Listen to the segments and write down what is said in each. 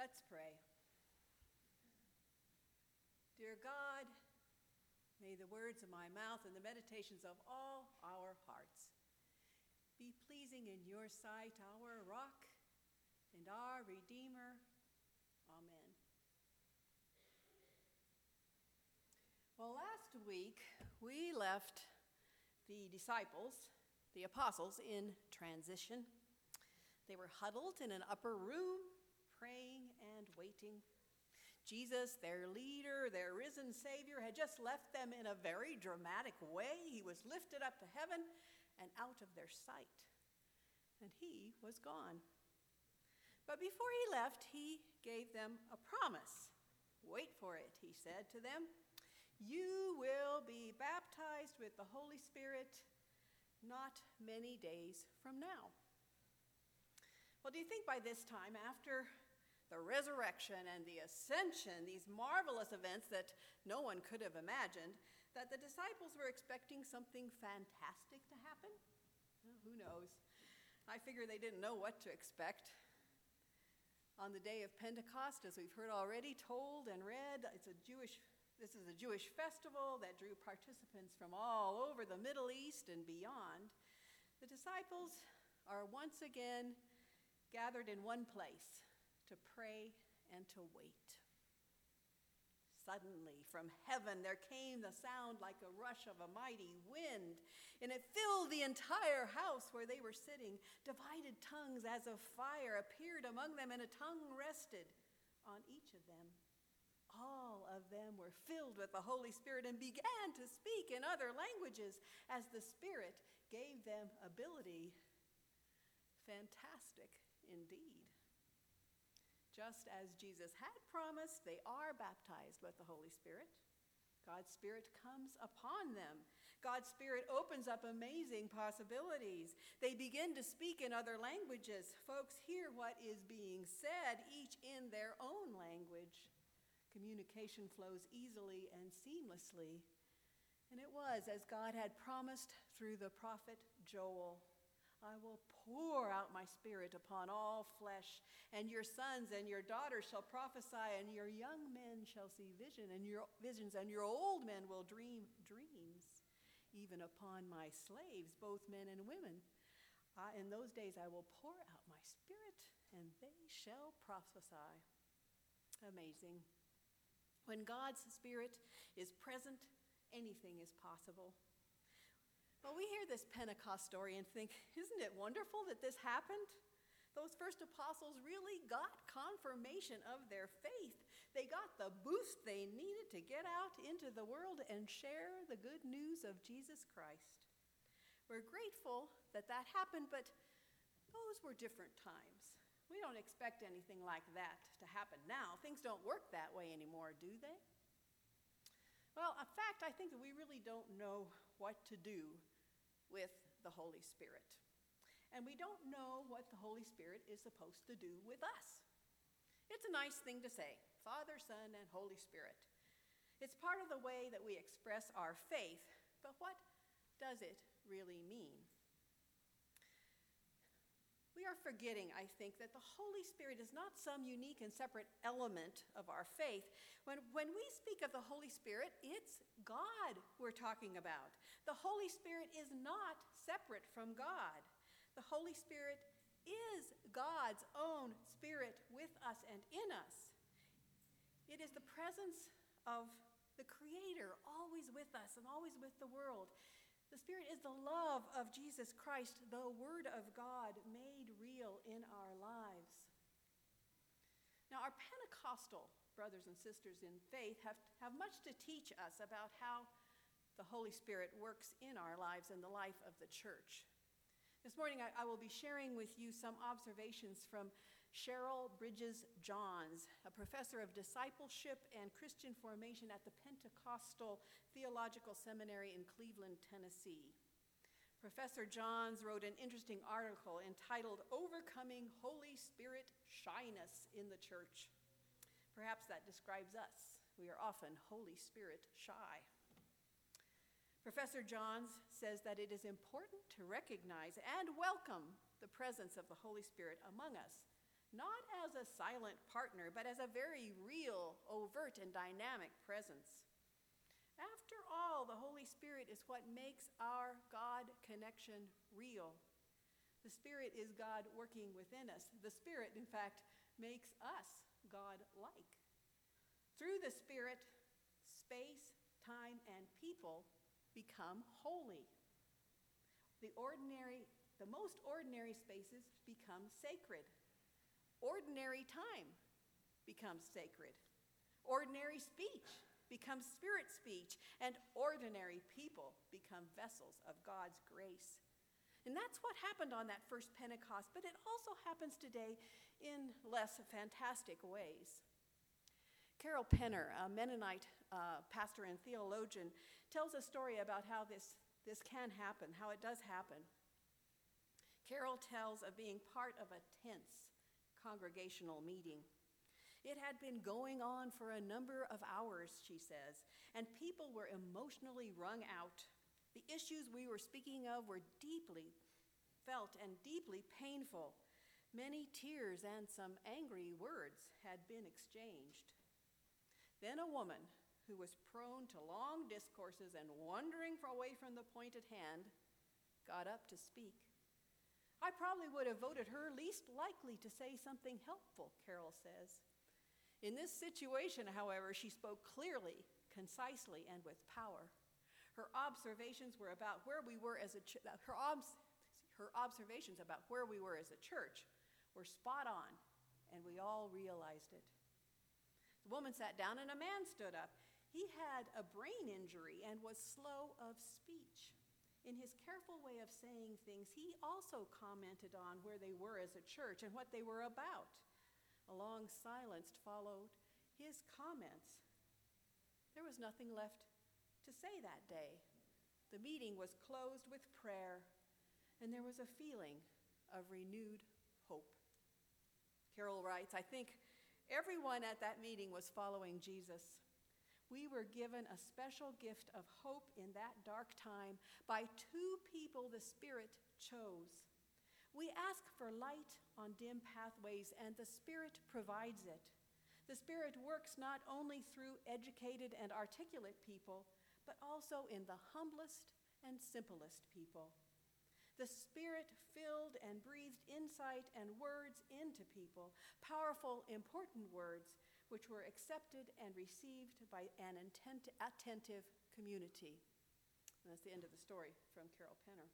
Let's pray. Dear God, may the words of my mouth and the meditations of all our hearts be pleasing in your sight, our rock and our Redeemer. Amen. Well, last week we left the disciples, the apostles, in transition. They were huddled in an upper room, praying and waiting. Jesus, their leader, their risen Savior, had just left them in a very dramatic way. He was lifted up to heaven and out of their sight, and he was gone. But before he left, he gave them a promise. Wait for it, he said to them. You will be baptized with the Holy Spirit not many days from now. Well, do you think by this time, after the resurrection and the ascension, these marvelous events that no one could have imagined, that the disciples were expecting something fantastic to happen? Well, who knows? I figure they didn't know what to expect. On the day of Pentecost, as we've heard already, told and read, this is a Jewish festival that drew participants from all over the Middle East and beyond. The disciples are once again gathered in one place to pray and to wait. Suddenly, from heaven, there came the sound like a rush of a mighty wind, and it filled the entire house where they were sitting. Divided tongues as of fire appeared among them, and a tongue rested on each of them. All of them were filled with the Holy Spirit and began to speak in other languages as the Spirit gave them ability. Fantastic indeed. Just as Jesus had promised, they are baptized with the Holy Spirit. God's Spirit comes upon them. God's Spirit opens up amazing possibilities. They begin to speak in other languages. Folks hear what is being said, each in their own language. Communication flows easily and seamlessly. And it was as God had promised through the prophet Joel. I will pour out my Spirit upon all flesh, and your sons and your daughters shall prophesy, and your young men shall see visions, and your old men will dream dreams, even upon my slaves, both men and women. In those days I will pour out my Spirit, and they shall prophesy. Amazing. When God's Spirit is present, anything is possible. Well, we hear this Pentecost story and think, isn't it wonderful that this happened? Those first apostles really got confirmation of their faith. They got the boost they needed to get out into the world and share the good news of Jesus Christ. We're grateful that that happened, but those were different times. We don't expect anything like that to happen now. Things don't work that way anymore, do they? Well, in fact, I think that we really don't know what to do with the Holy Spirit. And we don't know what the Holy Spirit is supposed to do with us. It's a nice thing to say, Father, Son, and Holy Spirit. It's part of the way that we express our faith, but what does it really mean? We are forgetting, I think, that the Holy Spirit is not some unique and separate element of our faith. When we speak of the Holy Spirit, it's God we're talking about. The Holy Spirit is not separate from God. The Holy Spirit is God's own Spirit with us and in us. It is the presence of the Creator always with us and always with the world. The Spirit is the love of Jesus Christ, the Word of God made real in our lives. Now, our Pentecostal brothers and sisters in faith have much to teach us about how the Holy Spirit works in our lives and the life of the church. This morning, I will be sharing with you some observations from Cheryl Bridges Johns, a professor of discipleship and Christian formation at the Pentecostal Theological Seminary in Cleveland, Tennessee. Professor Johns wrote an interesting article entitled Overcoming Holy Spirit Shyness in the Church. Perhaps that describes us. We are often Holy Spirit shy. Professor Johns says that it is important to recognize and welcome the presence of the Holy Spirit among us, not as a silent partner, but as a very real, overt, and dynamic presence. After all, the Holy Spirit is what makes our God connection real. The Spirit is God working within us. The Spirit, in fact, makes us God-like. Through the Spirit, space, time, and people become holy. The most ordinary spaces become sacred. Ordinary time becomes sacred. Ordinary speech becomes spirit speech. And ordinary people become vessels of God's grace. And that's what happened on that first Pentecost, but it also happens today in less fantastic ways. Carol Penner, a Mennonite pastor and theologian, tells a story about how this can happen, how it does happen. Carol tells of being part of a tense congregational meeting. It had been going on for a number of hours, she says, and people were emotionally wrung out. The issues we were speaking of were deeply felt and deeply painful. Many tears and some angry words had been exchanged. Then a woman who was prone to long discourses and wandering away from the point at hand got up to speak. I probably would have voted her least likely to say something helpful, Carol says. In this situation, however, she spoke clearly, concisely, and with power. Her observations about where we were as a church were spot on, and we all realized it. The woman sat down and a man stood up. He had a brain injury and was slow of speech. In his careful way of saying things, he also commented on where they were as a church and what they were about. A long silence followed his comments. There was nothing left to say that day. The meeting was closed with prayer, and there was a feeling of renewed hope. Carol writes, I think everyone at that meeting was following Jesus. We were given a special gift of hope in that dark time by two people the Spirit chose. We ask for light on dim pathways, and the Spirit provides it. The Spirit works not only through educated and articulate people, but also in the humblest and simplest people. The Spirit filled and breathed insight and words into people, powerful, important words, which were accepted and received by an attentive community. And that's the end of the story from Carol Penner.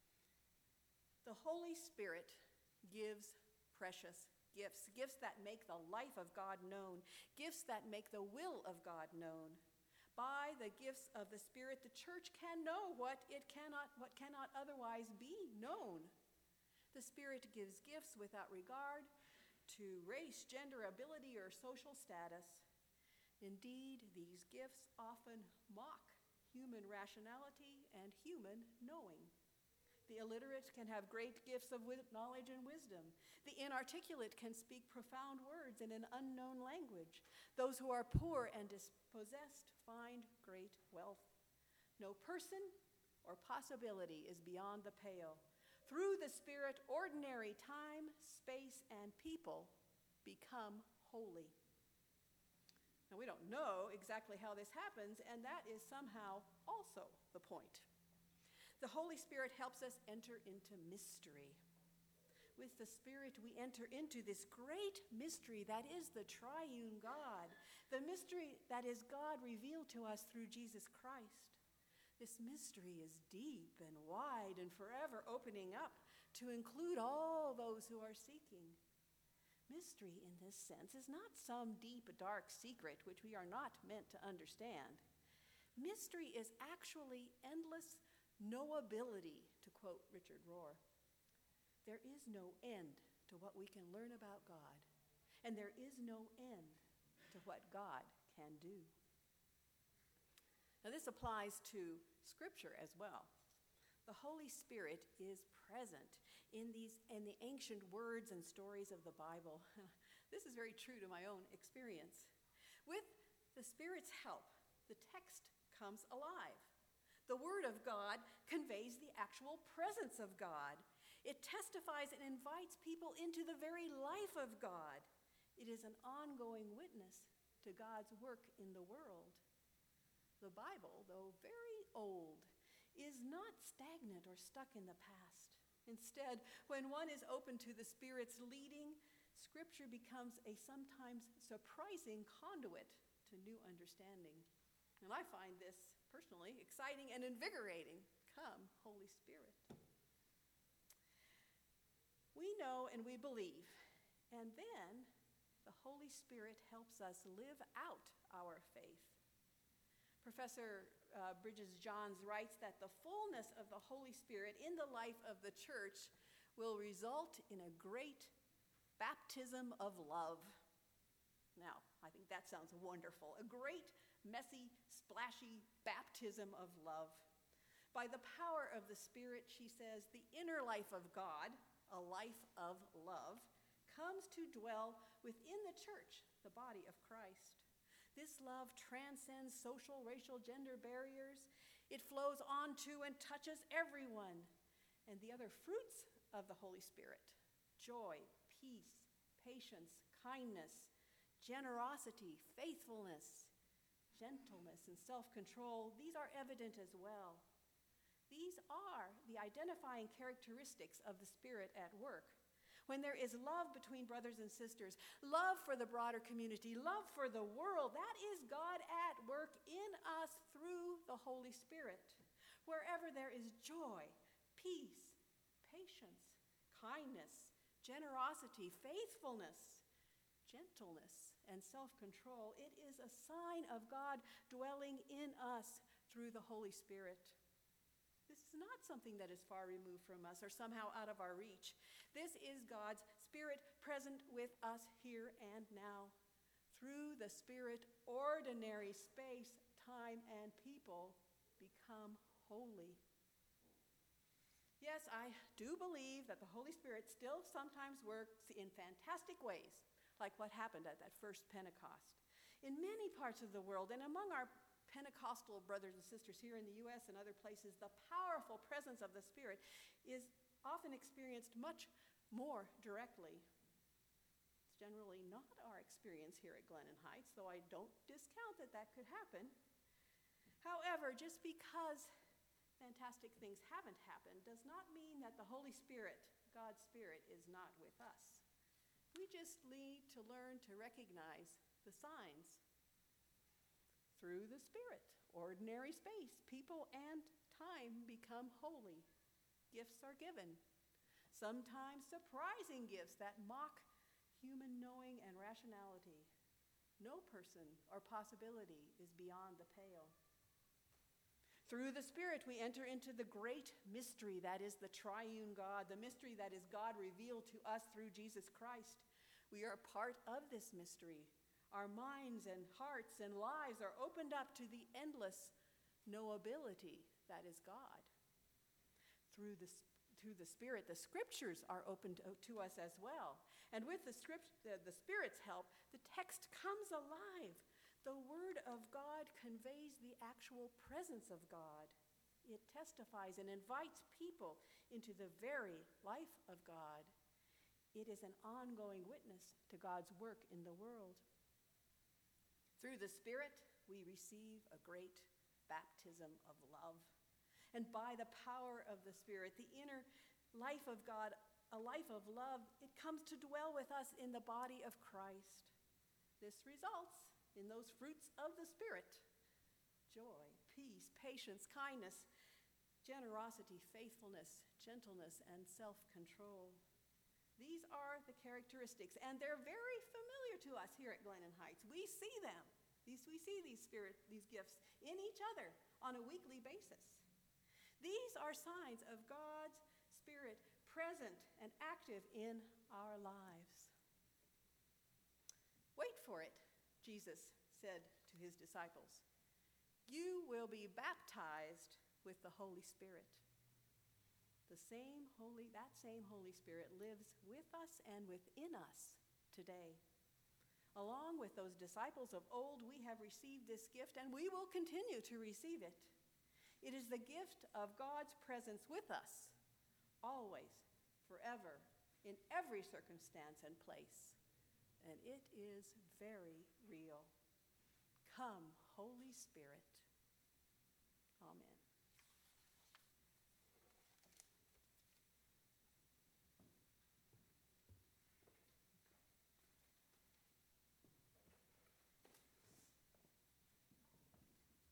The Holy Spirit gives precious gifts, gifts that make the life of God known, gifts that make the will of God known. By the gifts of the Spirit, the church can know what cannot otherwise be known. The Spirit gives gifts without regard to race, gender, ability, or social status. Indeed, these gifts often mock human rationality and human knowing. The illiterate can have great gifts of knowledge and wisdom. The inarticulate can speak profound words in an unknown language. Those who are poor and dispossessed find great wealth. No person or possibility is beyond the pale. Through the Spirit, ordinary time, space, and people become holy. Now, we don't know exactly how this happens, and that is somehow also the point. The Holy Spirit helps us enter into mystery. With the Spirit, we enter into this great mystery that is the triune God, the mystery that is God revealed to us through Jesus Christ. This mystery is deep and wide and forever opening up to include all those who are seeking. Mystery, in this sense, is not some deep, dark secret which we are not meant to understand. Mystery is actually endless knowability, to quote Richard Rohr. There is no end to what we can learn about God, and there is no end to what God can do. Now, this applies to Scripture as well. The Holy Spirit is present in the ancient words and stories of the Bible. This is very true to my own experience. With the Spirit's help, the text comes alive. The Word of God conveys the actual presence of God. It testifies and invites people into the very life of God. It is an ongoing witness to God's work in the world. The Bible, though very old, is not stagnant or stuck in the past. Instead, when one is open to the Spirit's leading, Scripture becomes a sometimes surprising conduit to new understanding. And I find this personally exciting and invigorating. Come, Holy Spirit. We know and we believe, and then the Holy Spirit helps us live out our faith. Professor Bridges Johns writes that the fullness of the Holy Spirit in the life of the church will result in a great baptism of love. Now, I think that sounds wonderful. A great, messy, splashy baptism of love. By the power of the Spirit, she says, the inner life of God, a life of love, comes to dwell within the church, the body of Christ. This love transcends social, racial, gender barriers. It flows onto and touches everyone. And the other fruits of the Holy Spirit, joy, peace, patience, kindness, generosity, faithfulness, gentleness, and self-control, these are evident as well. These are the identifying characteristics of the Spirit at work. When there is love between brothers and sisters, love for the broader community, love for the world, that is God at work in us through the Holy Spirit. Wherever there is joy, peace, patience, kindness, generosity, faithfulness, gentleness, and self-control, it is a sign of God dwelling in us through the Holy Spirit. This is not something that is far removed from us or somehow out of our reach. This is God's Spirit present with us here and now. Through the Spirit, ordinary space, time, and people become holy. Yes, I do believe that the Holy Spirit still sometimes works in fantastic ways, like what happened at that first Pentecost. In many parts of the world, and among our Pentecostal brothers and sisters here in the U.S. and other places, the powerful presence of the Spirit is often experienced much more directly. It's generally not our experience here at Glennon Heights, though I don't discount that that could happen. However, just because fantastic things haven't happened does not mean that the Holy Spirit, God's Spirit, is not with us. We just need to learn to recognize the signs. Through the Spirit, ordinary space, people, and time become holy. Gifts are given, sometimes surprising gifts that mock human knowing and rationality. No person or possibility is beyond the pale. Through the Spirit, we enter into the great mystery that is the triune God, the mystery that is God revealed to us through Jesus Christ. We are part of this mystery. Our minds and hearts and lives are opened up to the endless knowability that is God. Through the Spirit, the Scriptures are opened to us as well. And with the Spirit's help, the text comes alive. The Word of God conveys the actual presence of God. It testifies and invites people into the very life of God. It is an ongoing witness to God's work in the world. Through the Spirit, we receive a great baptism of love. And by the power of the Spirit, the inner life of God, a life of love, it comes to dwell with us in the body of Christ. This results in those fruits of the Spirit: joy, peace, patience, kindness, generosity, faithfulness, gentleness, and self-control. These are the characteristics, and they're very familiar to us here at Glennon Heights. We see them. We see these gifts in each other on a weekly basis. These are signs of God's Spirit present and active in our lives. Wait for it, Jesus said to his disciples. You will be baptized with the Holy Spirit. That same Holy Spirit lives with us and within us today. Along with those disciples of old, we have received this gift, and we will continue to receive it. It is the gift of God's presence with us, always, forever, in every circumstance and place. And it is very real. Come, Holy Spirit. Amen.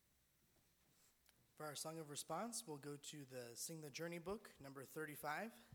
For our song of response, we'll go to the Sing the Journey book, number 35.